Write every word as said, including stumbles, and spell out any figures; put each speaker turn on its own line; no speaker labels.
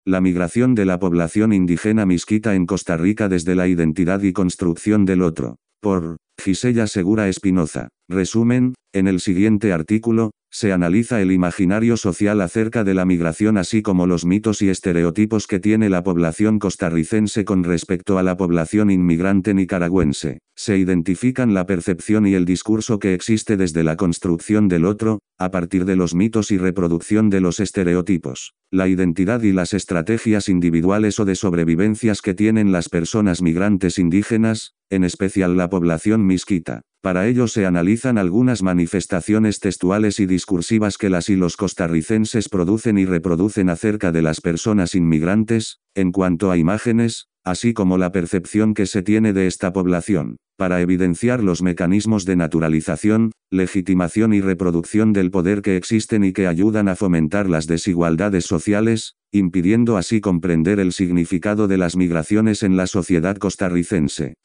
La migración de la población indígena misquita en Costa Rica desde la identidad y construcción del otro. Por Gisela Segura Espinoza. Resumen, en el siguiente artículo, se analiza el imaginario social acerca de la migración así como los mitos y estereotipos que tiene la población costarricense con respecto a la población inmigrante nicaragüense. Se identifican la percepción y el discurso que existe desde la construcción del otro, a partir de los mitos y reproducción de los estereotipos. La identidad y las estrategias individuales o de sobrevivencias que tienen las personas migrantes indígenas, en especial la población misquita. Para ello se analizan algunas manifestaciones textuales y discursivas que las y los costarricenses producen y reproducen acerca de las personas inmigrantes, en cuanto a imágenes, así como la percepción que se tiene de esta población, para evidenciar los mecanismos de naturalización, legitimación y reproducción del poder que existen y que ayudan a fomentar las desigualdades sociales, impidiendo así comprender el significado de las migraciones en la sociedad costarricense.